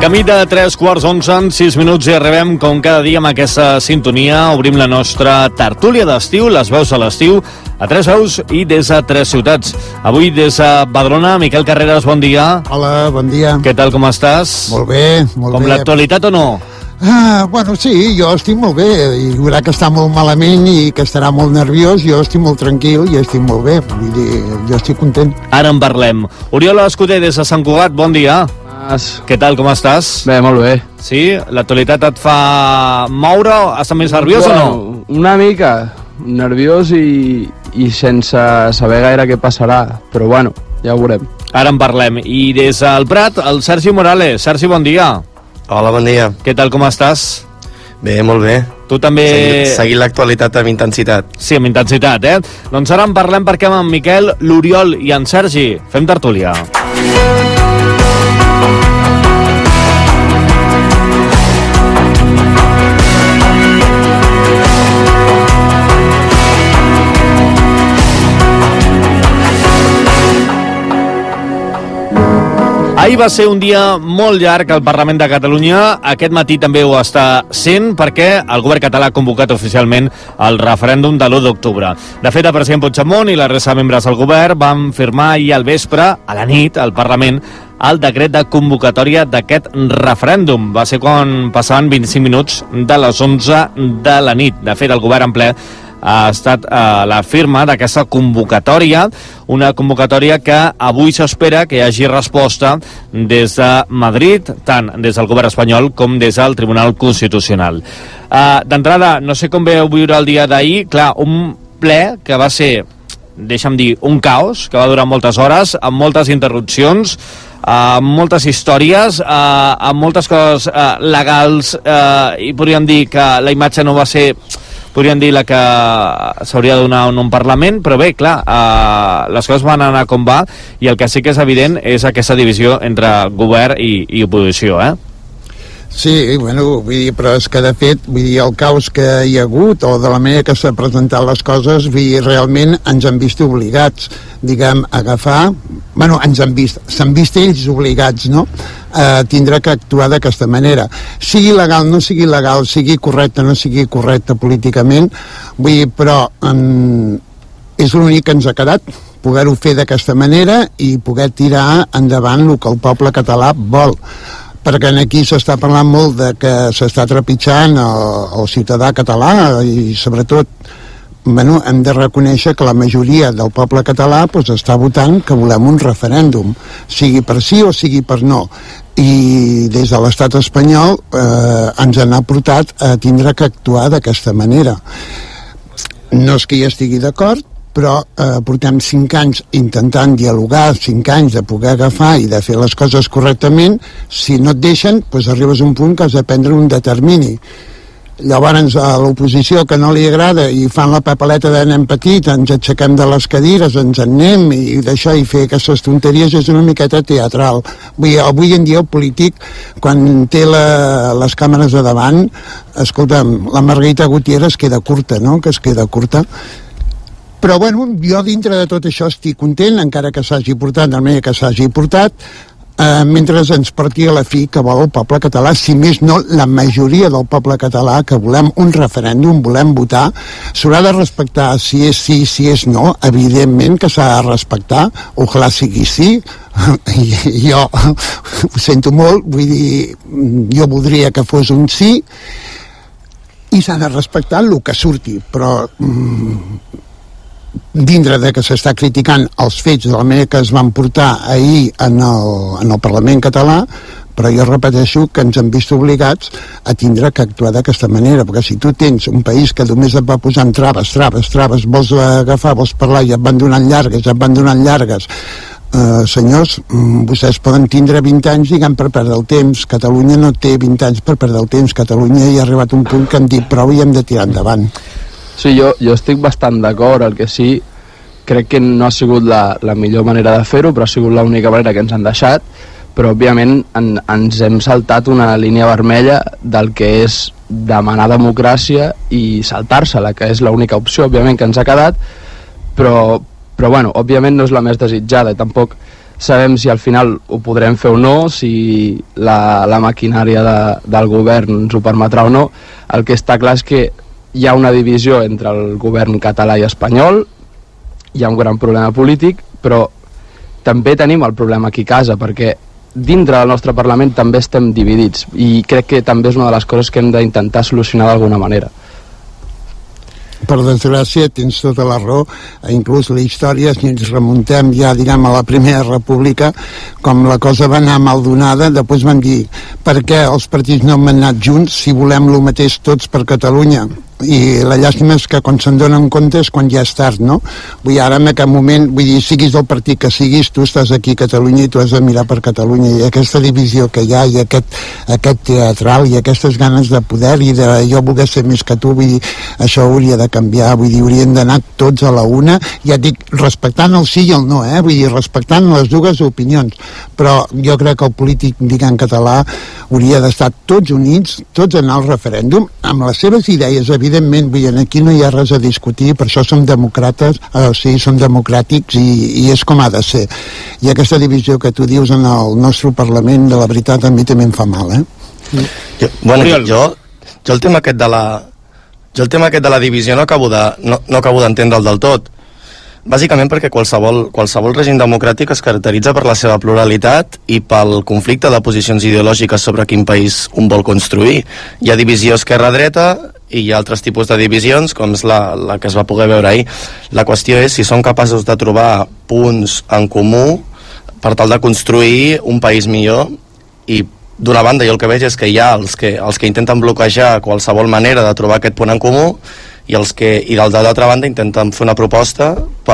Camí de 3:45, 6 minuts i arribem com cada dia amb aquesta sintonia. Obrim la nostra tertúlia d'estiu, les veus a l'estiu, a 3 veus i des de 3 ciutats. Avui des de Badalona, Miquel Carreras, bon dia. Hola, bon dia. Què tal, com estàs? Molt bé, molt bé. Com l'actualitat o no? Bueno, sí, jo estic molt bé. Hi haurà que estar molt malament i que estarà molt nerviós. Jo estic molt tranquil i estic molt bé. Vull dir, jo estic content. Ara en parlem. Oriol Escuder, des de Sant Cugat, bon dia. Què tal, com estàs? Bé, molt bé. Sí? L'actualitat et fa moure? Estàs més nerviós o no? Una mica nerviós i sense saber gaire què passarà, però bueno, ja ho veurem. Ara en parlem. I des del Prat, el Sergi Morales. Sergi, bon dia. Hola, bon dia. Què tal, com estàs? Bé, molt bé. Tu també... Seguint l'actualitat amb intensitat. Sí, amb intensitat, eh? Doncs ara en parlem perquè amb en Miquel, l'Oriol i en Sergi fem tertúlia. Ahir va ser un dia molt llarg al Parlament de Catalunya. Aquest matí també ho està sent perquè el govern català ha convocat oficialment el referèndum de l'1 d'octubre. De fet, el president Puigdemont i la resta de membres del govern van firmar ahir al vespre, a la nit, al Parlament, el decret de convocatòria d'aquest referèndum. Va ser quan passaven 25 minuts de les 11 de la nit. De fet, el govern en ple ha estat la firma d'aquesta convocatòria, una convocatòria que avui s'espera que hi hagi resposta des de Madrid, tant des del govern espanyol com des del Tribunal Constitucional. D'entrada, no sé com veu viure el dia d'ahir, clar, un ple que va ser, deixa'm dir, un caos, que va durar moltes hores, amb moltes interrupcions, amb moltes històries, amb moltes coses legals, i podríem dir que la imatge no va ser... podríem dir la que s'hauria de donar en un Parlament, però bé, clar, les coses van anar com va, i el que sí que és evident és aquesta divisió entre govern i oposició, eh? Sí, bueno, vull dir, però és que de fet, vull dir, el caos que hi ha hagut, o de la manera que s'han presentat les coses, vull dir, realment ens han vist obligats, diguem, a agafar, bueno, s'han vist ells obligats, no?, a tindre que actuar d'aquesta manera. Sigui legal, no sigui legal, sigui correcte, no sigui correcte políticament, vull dir, però és l'únic que ens ha quedat, poder-ho fer d'aquesta manera i poder tirar endavant el que el poble català vol. Perquè aquí s'està parlant molt de que s'està trepitjant el ciutadà català i sobretot, bueno, hem de reconèixer que la majoria del poble català doncs, està votant que volem un referèndum, sigui per sí o sigui per no. I des de l'estat espanyol ens han portat a tindre que actuar d'aquesta manera. No és que hi estigui d'acord, però portem 5 anys intentant dialogar, 5 anys de poder agafar i de fer les coses correctament. Si no et deixen, doncs arribes a un punt que has de prendre un determini. Llavors a l'oposició que no li agrada i fan la papeleta de nen petit, ens aixequem de les cadires, ens en anem i d'això, i fer aquestes tonteries és una miqueta teatral. Avui en dia el polític, quan té les càmeres a davant, escolta'm, la Margarita Gutiérrez queda curta, no?, que es queda curta. Però bueno, jo dintre de tot això estic content, encara que s'hagi portat de la manera que s'hagi portat, mentre ens porti a la fi que vol el poble català, si més no la majoria del poble català, que volem un referèndum, volem votar, s'haurà de respectar si és sí, si és no, evidentment que s'ha de respectar, ojalà sigui sí. Jo ho sento molt, vull dir, jo voldria que fos un sí i s'ha de respectar el que surti, però dintre de que s'està criticant els fets de la manera que es van portar ahir en el Parlament català, però jo repeteixo que ens han vist obligats a tindre que actuar d'aquesta manera, perquè si tu tens un país que només et va posant traves, vols agafar, vols parlar i et van donant llargues, senyors, vostès poden tindre 20 anys, diguem, per perdre el temps. Catalunya no té 20 anys per perdre el temps. Catalunya hi ha arribat un punt que hem dit prou i hem de tirar endavant. Sí, jo estic bastant d'acord. El que sí, crec que no ha sigut la millor manera de fer-ho, però ha sigut l'única manera que ens han deixat. Però òbviament ens hem saltat una línia vermella del que és demanar democràcia i saltar-se-la, que és l'única opció, òbviament, que ens ha quedat, però bueno, òbviament no és la més desitjada i tampoc sabem si al final ho podrem fer o no, si la maquinària del govern ens ho permetrà o no. El que està clar és que hi ha una divisió entre el govern català i espanyol, hi ha un gran problema polític, però també tenim el problema aquí a casa, perquè dintre del nostre Parlament també estem dividits, i crec que també és una de les coses que hem d'intentar solucionar d'alguna manera. Per desgràcia, tens tota la raó. Inclús la història, si ens remuntem ja, diguem, a la Primera República, com la cosa va anar mal donada, després van dir per què els partits no hem anat junts si volem el mateix tots per Catalunya. I la llàstima és que quan se'n donen compte és quan ja és tard, no? Vull dir, ara en aquest moment, vull dir, siguis del partit que siguis, tu estàs aquí a Catalunya i tu has de mirar per Catalunya, i aquesta divisió que hi ha, i aquest teatral, i aquestes ganes de poder, i de jo voler ser més que tu, vull dir, això hauria de canviar, vull dir, haurien d'anar tots a la una, ja dic, respectant el sí i el no, vull dir, respectant les dues opinions, però jo crec que el polític, diguem, català, hauria d'estar tots units, tots anar al referèndum, amb les seves idees, evidentment, aquí no hi ha res a discutir, per això som democràtics, som democràtics i és com ha de ser. I aquesta divisió que tu dius en el nostre Parlament, de la veritat, a mi també em fa mal, Jo el tema aquest de la divisió no acabo d'entendre'l del tot. Bàsicament perquè qualsevol règim democràtic es caracteritza per la seva pluralitat i pel conflicte de posicions ideològiques sobre quin país un vol construir. Hi ha divisió esquerra-dreta i hi ha altres tipus de divisions, com és la que es va poder veure ahir. La qüestió és si som capaços de trobar punts en comú per tal de construir un país millor, i d'una banda jo el que veig és que hi ha els que intenten bloquejar qualsevol manera de trobar aquest punt en comú, i d'altra banda intenten fer una proposta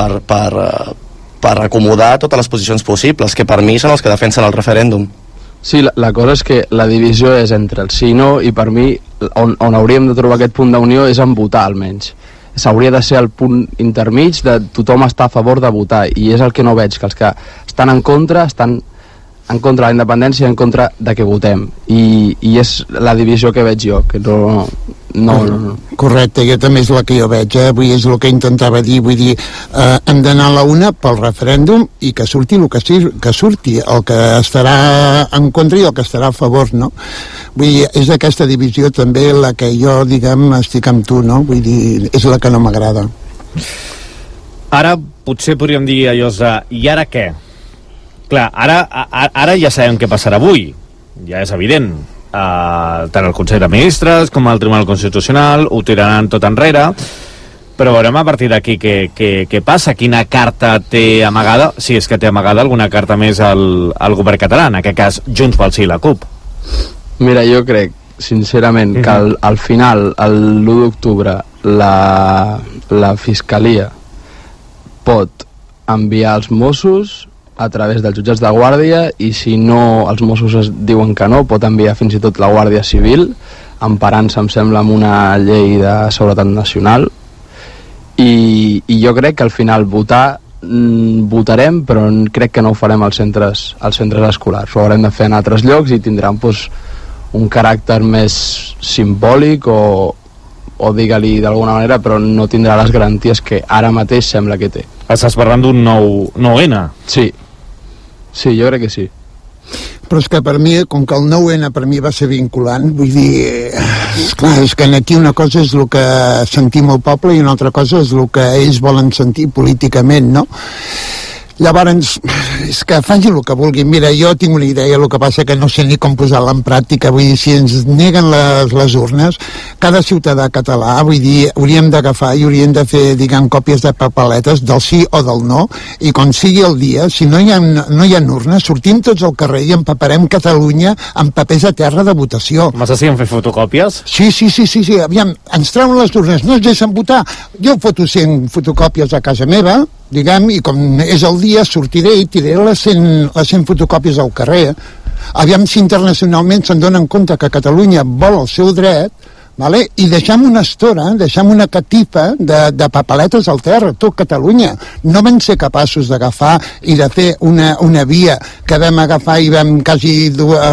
per acomodar totes les posicions possibles, que per mi són els que defensen el referèndum. Sí, la cosa és que la divisió és entre el sí i no, i per mi on hauríem de trobar aquest punt d'unió és en votar, almenys. S'hauria de ser el punt intermig de tothom està a favor de votar, i és el que no veig, que els que estan en contra de la independència, en contra de que votem, i és la divisió que veig jo, que no. Correcte, jo també és la que jo veig, vull dir, és el que intentava dir, vull dir, hem d'anar a la una pel referèndum i que surti el que surti, el que estarà en contra i el que estarà a favor, no? Vull dir, és aquesta divisió també la que jo, diguem, estic amb tu, no? Vull dir, és la que no m'agrada. Ara potser podríem dir allò de, i ara què? Clar, ara ja sabem què passarà avui, ja és evident. Tant el Consell de Ministres com el Tribunal Constitucional ho tiraran tot enrere, però veurem a partir d'aquí què passa, quina carta té amagada, si és que té amagada alguna carta més al govern català, en aquest cas Junts pel Sí i la CUP. Mira, jo crec sincerament que al final, l'1 d'octubre, la Fiscalia pot enviar els Mossos a través dels jutjats de guàrdia, i si no els Mossos es diuen que no, pot enviar fins i tot la Guàrdia Civil, emparant-se, em sembla, amb una llei de seguretat nacional, i jo crec que al final votarem, però crec que no ho farem als centres escolars, ho haurem de fer en altres llocs i tindran un caràcter més simbòlic o digue-li d'alguna manera, però no tindrà les garanties que ara mateix sembla que té. Estàs parlant d'un 9N? Sí, jo crec que sí. Però és que per mi, com que el 9N per mi va ser vinculant, vull dir, esclar, és que aquí una cosa és el que sentim el poble i una altra cosa és el que ells volen sentir políticament, no? Llavors, és que faci el que vulguin. Mira, jo tinc una idea, el que passa que no sé ni com posar-la en pràctica. Vull dir, si ens neguen les urnes, cada ciutadà català, vull dir, hauríem d'agafar i hauríem de fer, diguem, còpies de papeletes del sí o del no, i quan sigui el dia, si no hi ha urnes, sortim tots al carrer i empaparem Catalunya amb papers a terra de votació. M'associen fer fotocòpies? Sí, aviam, ens treuen les urnes, no ens deixen votar. Jo foto 100 fotocòpies a casa meva, diguem, i com és el dia sortiré i tiraré les 100 fotocòpies al carrer. Aviam si internacionalment se'n donen compte que Catalunya vol el seu dret, vale? I deixem una estora, deixem una catifa de papeletes al terra, tot Catalunya. No vam ser capaços d'agafar i de fer una via que vam agafar i vam quasi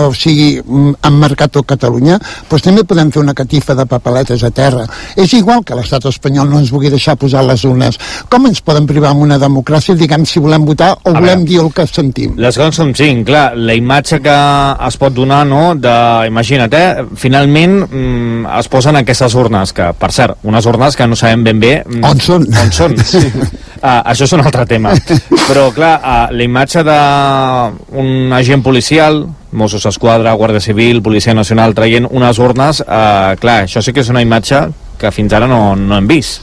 emmarcar tot Catalunya, doncs també podem fer una catifa de papeletes a terra. És igual que l'estat espanyol no ens vulgui deixar posar les urnes. Com ens poden privar en una democràcia, diguem, si volem votar o volem dir el que sentim? Les coses són 5, clar, la imatge que es pot donar, no?, imagina't, finalment es posen aquestes urnes, que, per cert, unes urnes que no sabem ben bé on són. Sí. Això és un altre tema. Però, clar, la imatge d'un agent policial, Mossos d'Esquadra, Guàrdia Civil, Policia Nacional, traient unes urnes, clar, això sí que és una imatge que fins ara no hem vist.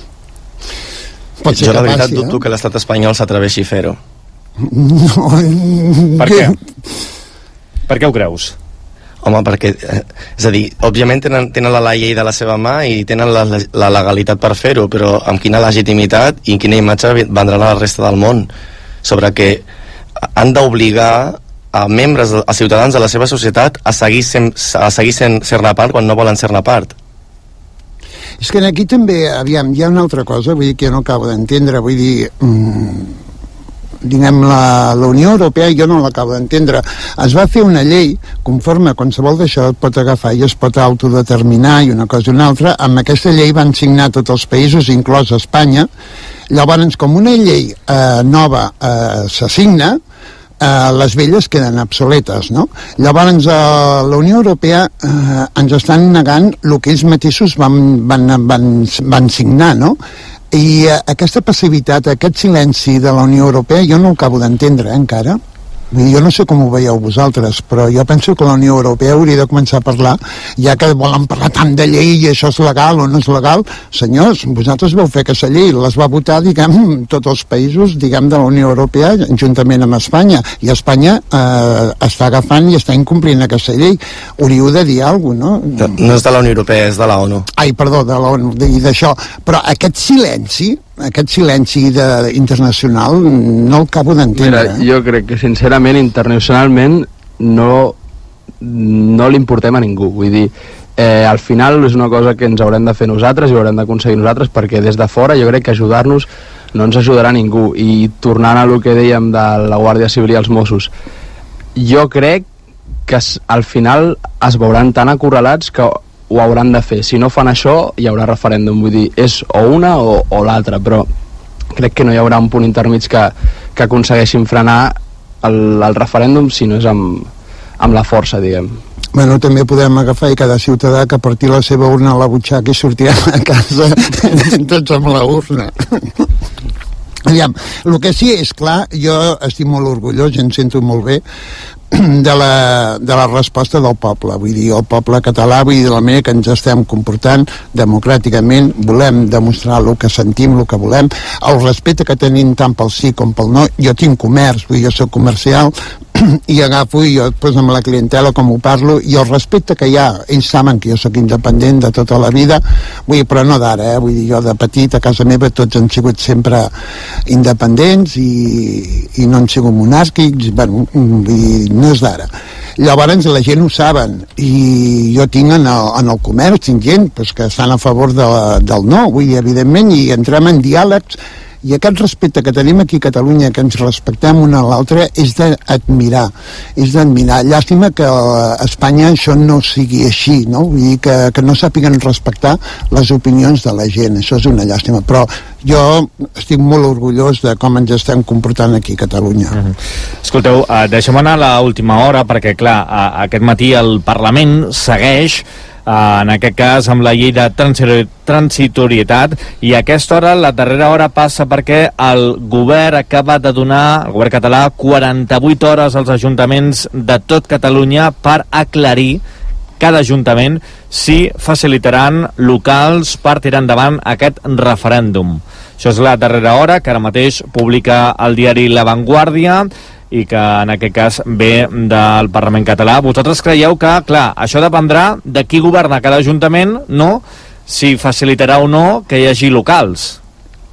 Jo, la veritat, dubto que l'estat espanyol s'atreveixi a fer-ho. No. Per què? Per què ho creus? Home, perquè, és a dir, òbviament tenen la llei de la seva mà i tenen la legalitat per fer-ho, però amb quina legitimitat i quina imatge vendran a la resta del món sobre que han d'obligar a membres, a ciutadans de la seva societat a seguir ser-ne part quan no volen ser-ne part. És que aquí també, aviam, hi ha una altra cosa, vull dir, que jo no acabo d'entendre, vull dir... diguem, la Unió Europea jo no l'acabo d'entendre. Es va fer una llei conforme qualsevol d'això et pot agafar i es pot autodeterminar i una cosa i una altra. Amb aquesta llei van signar tots els països, inclòs Espanya. Llavors, com una llei nova s'assigna, les velles queden obsoletes, no? Llavors la Unió Europea ens estan negant el que ells mateixos van signar, no? I aquesta passivitat, aquest silenci de la Unió Europea jo no ho acabo d'entendre encara. Jo no sé com ho veieu vosaltres, però jo penso que la Unió Europea hauria de començar a parlar, ja que volen parlar tant de llei i això és legal o no és legal. Senyors, vosaltres vau fer aquesta llei, les va votar, diguem, tots els països, diguem, de la Unió Europea, juntament amb Espanya, i Espanya està agafant i està incomplint aquesta llei. Hauríeu de dir alguna cosa, no? No és de la Unió Europea, és de la ONU. Ai, perdó, de la ONU, i d'això. Però aquest silenci internacional no el acabo d'entendre. Mira, jo crec que sincerament internacionalment no li importem a ningú, vull dir, al final és una cosa que ens haurem de fer nosaltres i ho haurem d'aconseguir nosaltres, perquè des de fora jo crec que ajudar-nos no ens ajudarà ningú. I tornant a el que dèiem de la Guàrdia Civil i els Mossos, jo crec que al final es veuran tan acorralats que ho hauran de fer. Si no fan això, hi haurà referèndum. Vull dir, és o una o l'altra, però crec que no hi haurà un punt intermig que aconsegueixin frenar el referèndum, si no és amb la força, diguem. Bueno, també podem agafar i cada ciutadà que partir la seva urna a la butxaca i sortirà a casa tots amb la urna. Aviam, el que sí és clar, jo estic molt orgullós i em sento molt bé de la resposta del poble, vull dir, el poble català, vull dir, de la manera que ens estem comportant democràticament, volem demostrar el que sentim, el que volem, el respecte que tenim tant pel sí com pel no. Jo tinc comerç, vull dir, jo soc comercial i agafo i jo doncs, amb la clientela com ho parlo, i el respecte que hi ha, ells saben que jo sóc independent de tota la vida, vull dir, però no d'ara, vull dir, jo de petit a casa meva tots han sigut sempre independents i no han sigut monàrquics, bueno, vull dir, no és d'ara. Llavors la gent ho saben, i jo tinc en el comerç, tinc gent pues, que estan a favor del no, vull dir, evidentment, i entrem en diàlegs, i aquest respecte que tenim aquí a Catalunya, que ens respectem una a l'altra, és d'admirar, Llàstima que a Espanya això no sigui així, no? Vull dir que no sàpiguen respectar les opinions de la gent, això és una llàstima, però jo estic molt orgullós de com ens estem comportant aquí a Catalunya. Escolteu, deixem anar a l'última hora, perquè clar, aquest matí el Parlament segueix en aquest cas amb la llei de transitorietat, i a aquesta hora, la darrera hora, passa perquè el govern acaba de donar, el govern català, 48 hores als ajuntaments de tot Catalunya per aclarir cada ajuntament si facilitaran locals per tirar endavant aquest referèndum. Això és la darrera hora, que ara mateix publica el diari La Vanguardia, i que en aquest cas ve del Parlament català. Vosaltres creieu que, clar, això dependrà de qui governa cada ajuntament, no? Si facilitarà o no que hi hagi locals.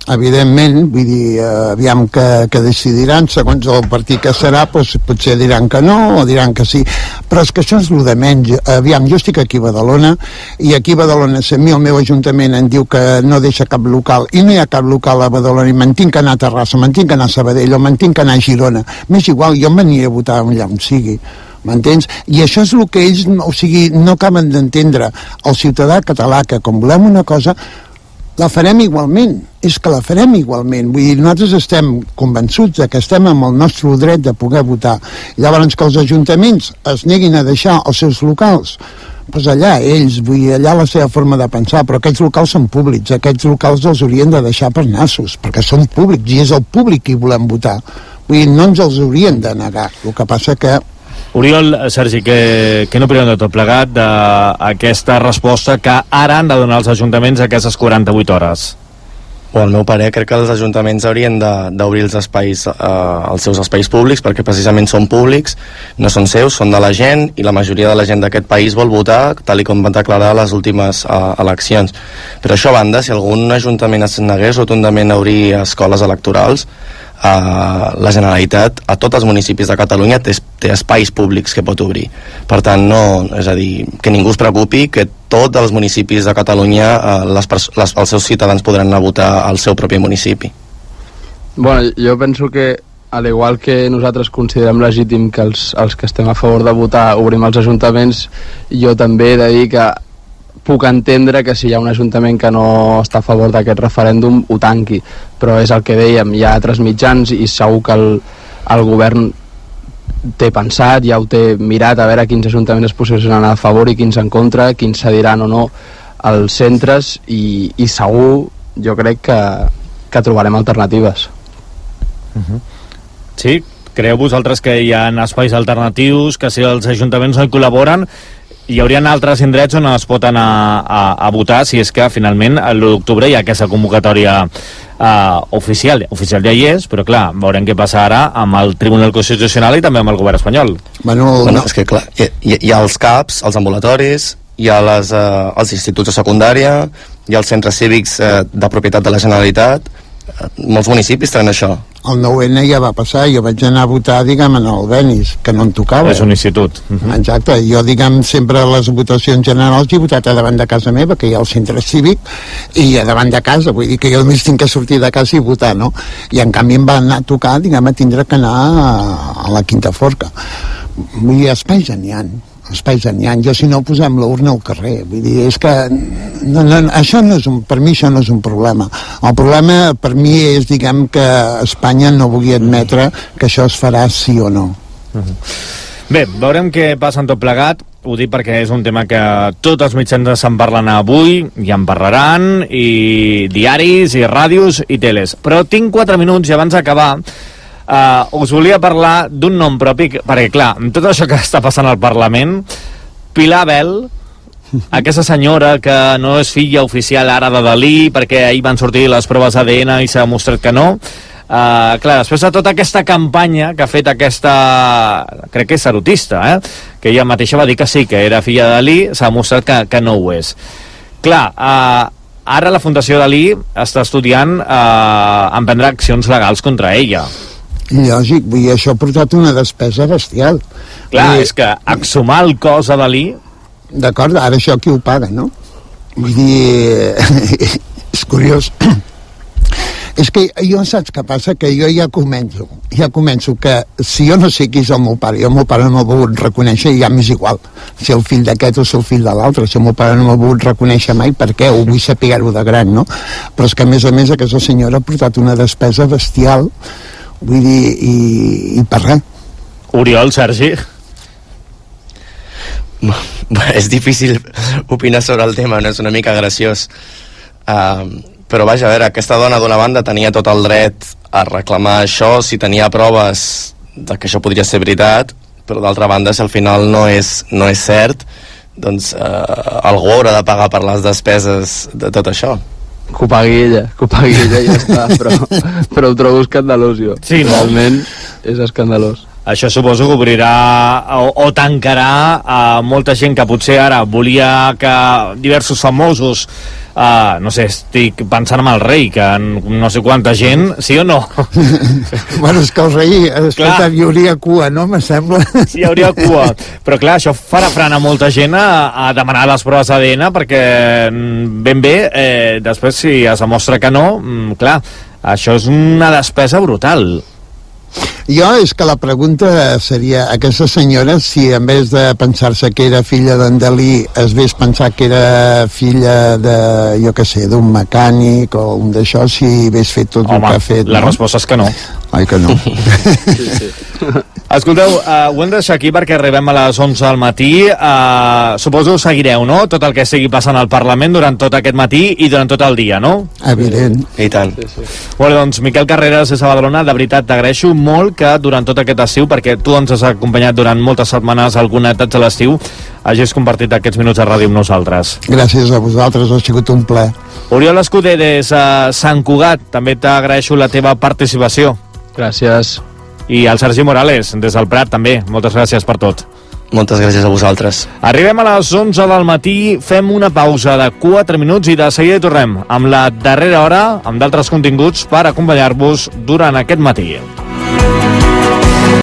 evidentment, vull dir, aviam que decidiran, segons el partit que serà, doncs, potser diran que no o diran que sí, però és que això és el de menys. Aviam, jo estic aquí a Badalona, i aquí a Badalona, si a mi el meu ajuntament em diu que no deixa cap local, i no hi ha cap local a Badalona, i me'n tinc que anar a Terrassa, me'n tinc que anar a Sabadell, o me'n tinc que anar a Girona, m'és igual, jo m'aniré a votar allà on sigui, m'entens? I això és el que ells, o sigui, no acaben d'entendre. El ciutadà català, que com volem una cosa, la farem igualment, és que la farem igualment. Vull dir, nosaltres estem convençuts que estem amb el nostre dret de poder votar. Llavors, que els ajuntaments es neguin a deixar els seus locals, doncs allà ells, vull dir, allà la seva forma de pensar, però aquests locals són públics, aquests locals els haurien de deixar per nassos, perquè són públics, i és el públic qui volem votar. Vull dir, no ens els haurien de negar. El que passa que Oriol, Sergi, què n'opinen de tot plegat d'aquesta resposta que ara han de donar als ajuntaments aquestes 48 hores? Al meu parer, crec que els ajuntaments haurien d'obrir els espais, els seus espais públics, perquè precisament són públics, no són seus, són de la gent, i la majoria de la gent d'aquest país vol votar, tal com van declarar a les últimes eleccions. Però això a banda, si algun ajuntament es negués rotundament a obrir escoles electorals, la Generalitat a tots els municipis de Catalunya té espais públics que pot obrir. Per tant, no, és a dir, que ningú es preocupi, que tots els municipis de Catalunya els seus ciutadans podran anar a votar al seu propi municipi. Bueno, jo penso que al igual que nosaltres considerem legítim que els que estem a favor de votar obrim els ajuntaments, jo també he de dir que puc entendre que si hi ha un ajuntament que no està a favor d'aquest referèndum ho tanqui, però és el que dèiem, hi ha altres mitjans i segur que el govern té pensat, ja ho té mirat a veure quins ajuntaments es posicionen a favor i quins en contra, quins cediran o no als centres, i segur, jo crec que trobarem alternatives. Sí? Creieu vosaltres que hi ha espais alternatius, que si els ajuntaments no hi col·laboren, hi haurien altres indrets on es pot anar a votar, si és que finalment l'1 d'octubre hi ha aquesta convocatòria oficial ja hi és, però clar, veurem què passa ara amb el Tribunal Constitucional i també amb el govern espanyol. Bueno, és que clar, hi ha els CAPs, els ambulatoris, hi ha els instituts de secundària, hi ha els centres cívics de propietat de la Generalitat, molts municipis tenen això. El 9-N ja va passar, jo vaig anar a votar, diguem, en el Benis, que no em tocava. És un institut. Exacte, jo, diguem, sempre a les votacions generals he votat a davant de casa meva, que hi ha el centre cívic, i a davant de casa, vull dir que jo només tinc que sortir de casa i votar, no? I en canvi em va anar a tocar, diguem, a tindre que anar a la Quinta Forca. Vull dir, espais n'hi ha. Jo si no posem l'urna al carrer, vull dir, és que això no és per mi això no és un problema. El problema per mi és, diguem, que Espanya no vulgui admetre que això es farà sí o no. Bé, veurem què passa en tot plegat. Ho dic perquè és un tema que tots els mitjans se'n parlen avui, i en parlaran, i diaris, i ràdios, i teles. Però tinc 4 minuts i abans d'acabar us volia parlar d'un nom propi, perquè clar, amb tot això que està passant al Parlament, Pilar Bel, aquesta senyora que no és filla oficial ara de Dalí, perquè ahir van sortir les proves ADN i s'ha demostrat que no, clar, després de tota aquesta campanya que ha fet aquesta, crec que és erotista, que ella mateixa va dir que sí, que era filla de Dalí, s'ha demostrat que no ho és. Clar, ara la Fundació Dalí està estudiant emprendre accions legals contra ella. Lògic, vull dir, això ha portat una despesa bestial. Clar, és que exhumar el cos a Dalí... D'acord, ara això qui ho paga, no? Vull dir, és curiós. És que jo, saps què passa? Que jo ja començo que si jo no sé qui és el meu pare, i el meu pare no m'ha volgut reconèixer, ja m'és igual si el fill d'aquest o si el fill de l'altre, si el meu pare no m'ha volgut reconèixer mai, per què? Ho vull saber-ho de gran, no? Però és que a més aquesta senyora ha portat una despesa bestial, vull dir, i per res. Oriol, Sergi? És difícil opinar sobre el tema, no? És una mica graciós. Però vaja, a veure, aquesta dona d'una banda tenia tot el dret a reclamar això si tenia proves de que això podria ser veritat, però d'altra banda, si al final no és cert, doncs algú haurà de pagar per les despeses de tot això. Que ho pagui ella i ja està, però ho trobo escandalós jo. Sí, no? Realment és escandalós. Això suposo que obrirà o tancarà a molta gent que potser ara volia que diversos famosos, no sé, estic pensant en el rei, que no sé quanta gent, sí o no? Bueno, és que el rei, escolta, hi hauria cua, no? Me sembla. Sí, hi hauria cua. Però clar, això farà frenar molta gent a demanar les proves d'ADN, perquè ben bé, després si es demostra que no, clar, això és una despesa brutal. Jo, és que la pregunta seria, aquesta senyora, si en vez de pensar-se que era filla d'en Dalí es vés pensar que era filla de, jo què sé, d'un mecànic o un d'això, si hagués fet tot el que ha fet, la resposta és que no. Ai, que no. Sí. Escolteu, ho hem de deixar aquí perquè arribem a les 11 del matí. Suposo seguireu, no?, tot el que estigui passant al Parlament durant tot aquest matí i durant tot el dia, no? Evident. I tant. Sí. Bueno, doncs, Miquel Carreras, des de Badalona, de veritat, t'agraeixo molt que durant tot aquest estiu, perquè tu ens has acompanyat durant moltes setmanes, alguna edat de l'estiu, hagis compartit aquests minuts de ràdio amb nosaltres. Gràcies a vosaltres, ha sigut un plaer. Oriol Escuder, des de Sant Cugat, també t'agraeixo la teva participació. Gràcies. I el Sergi Morales, des del Prat, també. Moltes gràcies per tot. Moltes gràcies a vosaltres. Arribem a les 11 del matí, fem una pausa de 4 minuts i de seguida tornem amb la darrera hora, amb d'altres continguts per acompanyar-vos durant aquest matí.